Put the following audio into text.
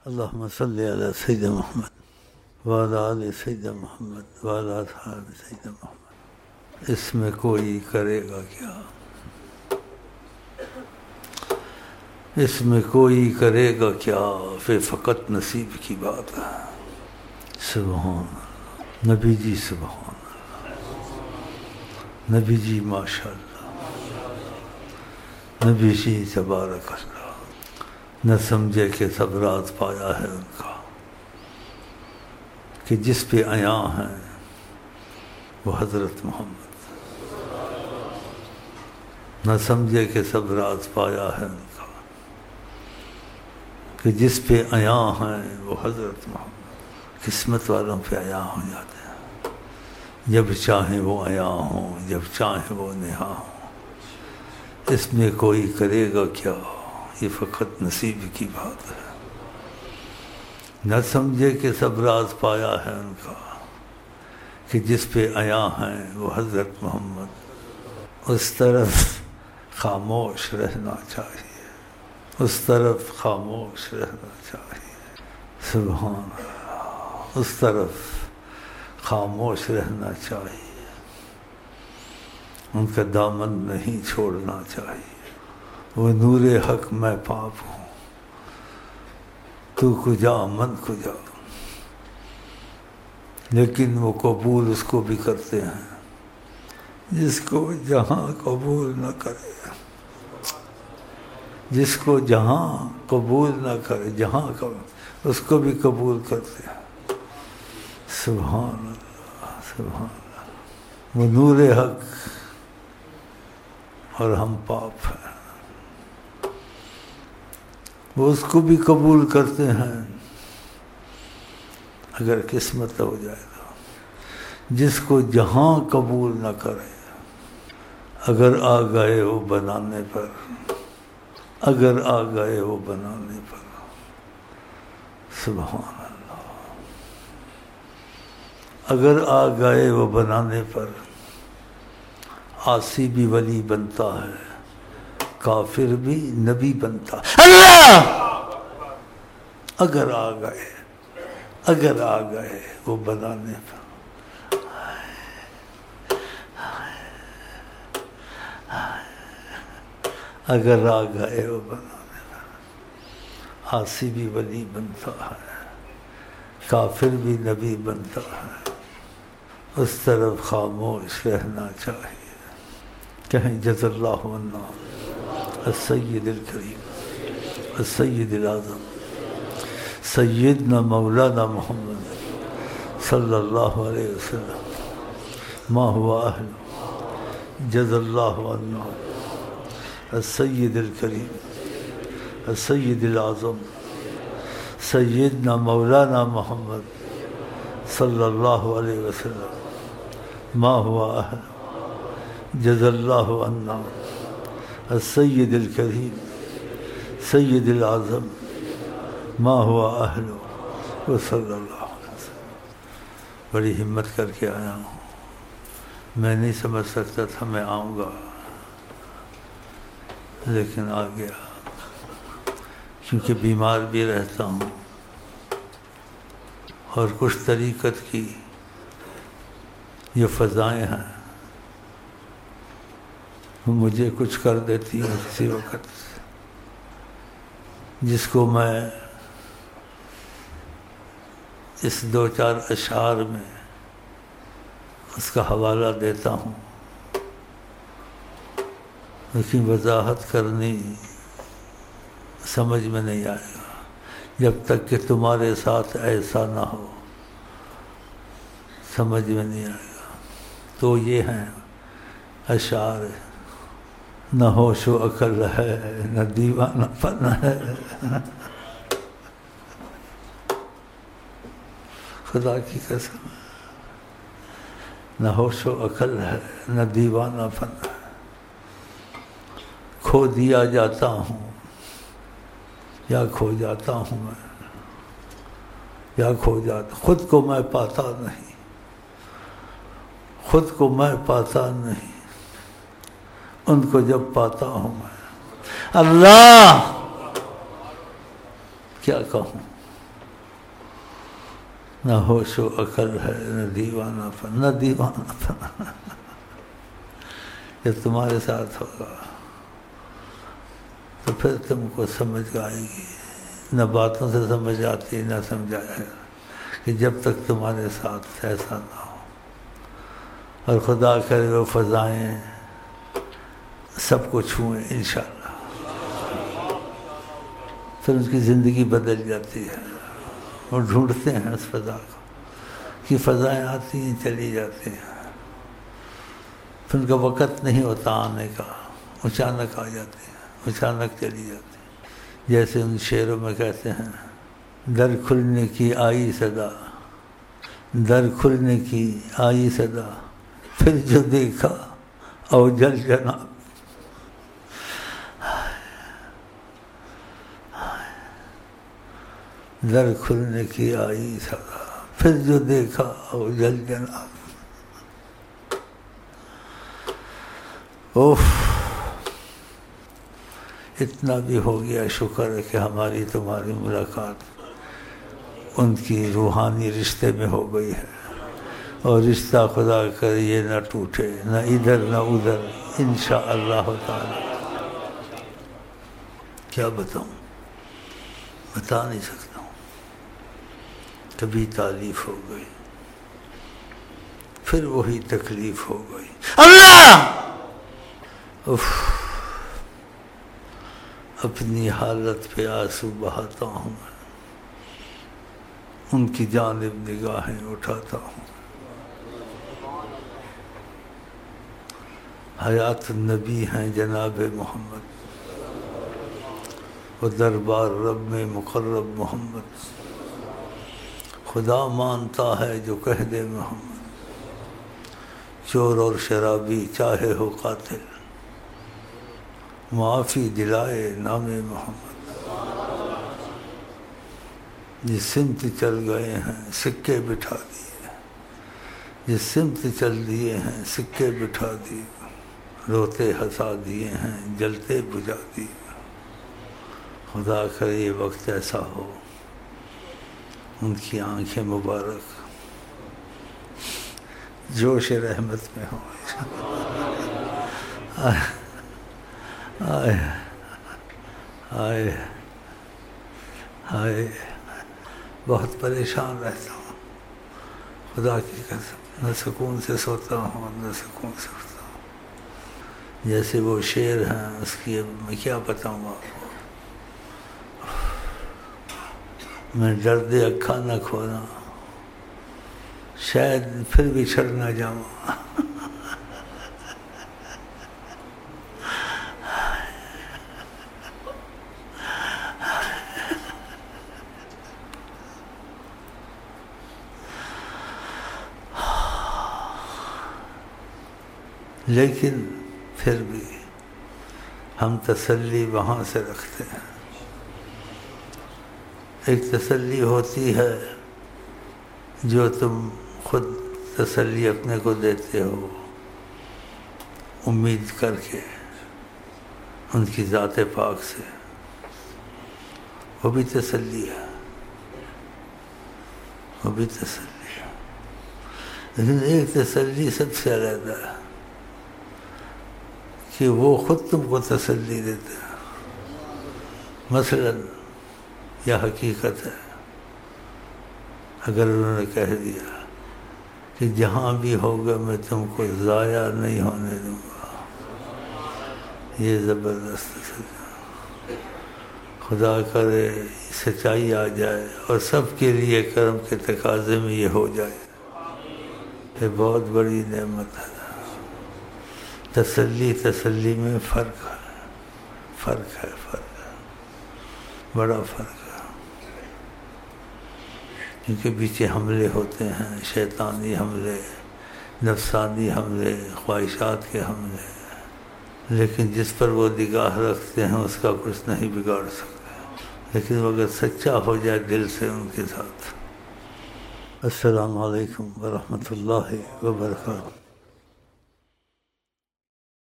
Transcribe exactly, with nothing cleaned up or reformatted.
اللهم صل على سيدنا محمد وعلى آل سيدنا محمد وعلى أصحاب سيدنا محمد. اس میں کوئی کرے گا کیا، اس میں کوئی کرے گا کیا، پھر فقط نصیب کی بات ہے. سبحان اللہ، نبی جی سبحان اللہ، نبی جی ماشاء اللہ، نبی جی تبارک اللہ. نہ سمجھے کہ سب راز پایا ہے ان کا، کہ جس پہ عیاں ہیں وہ حضرت محمد. نہ سمجھے کہ سب راز پایا ہے ان کا، کہ جس پہ عیاں ہیں وہ حضرت محمد. قسمت والوں پہ عیاں ہو جاتے ہیں، جب چاہیں وہ عیاں ہوں، جب چاہیں وہ نہاں ہوں. اس میں کوئی کرے گا کیا، یہ فقط نصیب کی بات ہے. نہ سمجھے کہ سب راز پایا ہے ان کا، کہ جس پہ عیاں ہیں وہ حضرت محمد. اس طرف خاموش رہنا چاہیے، اس طرف خاموش رہنا چاہیے. سبحان اللہ، اس طرف خاموش رہنا چاہیے، ان کا دامن نہیں چھوڑنا چاہیے. وہ نور حق میں پاپ ہوں، تو کجا من کجا. لیکن وہ قبول اس کو بھی کرتے ہیں جس کو جہاں قبول نہ کرے، جس کو جہاں قبول نہ کرے، جہاں اس کو بھی قبول کرتے ہیں. سبحان اللہ، سبحان اللہ. وہ نور حق اور ہم پاپ ہیں، وہ اس کو بھی قبول کرتے ہیں اگر قسمت ہو جائے گا. جس کو جہاں قبول نہ کرے، اگر آ گئے وہ بنانے پر، اگر آ گئے وہ بنانے پر. سبحان اللہ. اگر آ گئے وہ بنانے پر، عاصی بھی ولی بنتا ہے، کافر بھی نبی بنتا. اللہ اگر آ گئے، اگر آ گئے وہ بنانے پر. اگر آ گئے وہ بنانے پر، عاصی بھی ولی بنتا ہے، کافر بھی نبی بنتا ہے. اس طرف خاموش رہنا چاہیے. کہیں جزا اللہ عنا السید الکریم السید الاعظم سیدنا مولانا محمد صلی اللہ علیہ وسلم ما هو اہل. جزا اللہ عنا السید الکریم السید الاعظم سیدنا مولانا محمد صلی اللہ علیہ وسلم ما هو اہل. جزا اللہ عنا السید الکریم سید الاعظم ما هو اہل وصلی اللہ علیہ وسلم. بڑی ہمت کر کے آیا ہوں. میں نہیں سمجھ سکتا تھا میں آؤں گا، لیکن آ گیا، کیونکہ بیمار بھی رہتا ہوں اور کچھ طریقت کی یہ فضائیں ہیں مجھے کچھ کر دیتی ہیں کسی وقت، جس کو میں اس دو چار اشعار میں اس کا حوالہ دیتا ہوں. لیکن وضاحت کرنی سمجھ میں نہیں آئے گا جب تک کہ تمہارے ساتھ ایسا نہ ہو، سمجھ میں نہیں آئے گا. تو یہ ہیں اشعار. نہ ہوش و عقل ہے، نہ دیوانہ پن ہے. خدا کی قسم، نہ ہوش و عقل ہے، نہ دیوانہ پن ہے. کھو دیا جاتا ہوں یا کھو جاتا ہوں میں، یا کھو جاتا. خود کو میں پاتا نہیں، خود کو میں پاتا نہیں، ان کو جب پاتا ہوں میں. اللہ کیا کہوں، نہ ہوش و عقل ہے نہ دیوانہ پن، نہ دیوانہ پن جب تمہارے ساتھ ہوگا تو پھر تم کو سمجھ آئے گی، نہ باتوں سے سمجھ آتی نہ سمجھایا ہے کہ جب تک تمہارے ساتھ ایسا نہ ہو۔ اور خدا کرے وہ فضائیں سب کو چھوئیں انشاءاللہ، پھر اس کی زندگی بدل جاتی ہے۔ اور ڈھونڈتے ہیں اس فضا کو کہ فضائیں آتی ہیں چلی جاتی ہیں، پھر ان کا وقت نہیں ہوتا آنے کا، اچانک آ جاتی ہیں، اچانک چلی جاتی ہیں۔ جیسے ان شعروں میں کہتے ہیں، در کھلنے کی آئی صدا، در کھلنے کی آئی صدا، پھر جو دیکھا او جل جناب، در کھلنے کی آئی صدا، پھر جو دیکھا او جل جناب۔ اوف، اتنا بھی ہو گیا، شکر ہے کہ ہماری تمہاری ملاقات ان کی روحانی رشتے میں ہو گئی ہے، اور رشتہ خدا کرے یہ نہ ٹوٹے، نہ ادھر نہ ادھر، انشاءاللہ تعالی۔ کیا بتاؤں، بتا نہیں سکتا ہوں۔ کبھی تعریف ہو گئی، پھر وہی تکلیف ہو گئی۔ اللہ اف، اپنی حالت پہ آنسو بہاتا ہوں میں، ان کی جانب نگاہیں اٹھاتا ہوں۔ حیات النبی ہیں جناب محمد، و دربار رب میں مقرب محمد، خدا مانتا ہے جو کہہ دے محمد، چور اور شرابی چاہے ہو قاتل، معافی دلائے نام محمد۔ جس سمت چل گئے ہیں سکے بٹھا دیے، جس سمت چل دیے ہیں سکے بٹھا دیے، روتے ہنسا دیے ہیں جلتے بجھا دیے۔ خدا کرے یہ وقت ایسا ہو ان کی آنکھیں مبارک جوش رحمت میں ہوں۔ آئے آئے آئے، بہت پریشان رہتا ہوں خدا کی قسم، نہ سکون سے سوتا ہوں نہ سکون سے اٹھتا ہوں۔ جیسے وہ شعر ہیں اس کی اب میں کیا بتاؤں آپ کو، میں درد اکھا نہ کھونا، شاید پھر بھی چھڑ نہ جاؤں۔ لیکن پھر بھی ہم تسلی وہاں سے رکھتے ہیں۔ ایک تسلی ہوتی ہے جو تم خود تسلی اپنے کو دیتے ہو، امید کر کے ان کی ذات پاک سے، وہ بھی تسلی ہے، وہ بھی تسلی ہے۔ لیکن ایک تسلی سب سے علیحدہ ہے کہ وہ خود تم کو تسلی دیتے ہیں۔ مثلاً یہ حقیقت ہے، اگر انہوں نے کہہ دیا کہ جہاں بھی ہوگا میں تم کو ضائع نہیں ہونے دوں گا، یہ زبردست تسلی۔ خدا کرے سچائی آ جائے اور سب کے لیے کرم کے تقاضے میں یہ ہو جائے، یہ بہت بڑی نعمت ہے۔ تسلی تسلی میں فرق ہے، فرق ہے، فرق ہے، بڑا فرق ہے۔ کیونکہ پیچھے حملے ہوتے ہیں، شیطانی حملے، نفسانی حملے، خواہشات کے حملے، لیکن جس پر وہ نگاہ رکھتے ہیں اس کا کچھ نہیں بگاڑ سکتے۔ لیکن وہ اگر سچا ہو جائے دل سے ان کے ساتھ۔ السلام علیکم ورحمۃ اللہ وبرکاتہ۔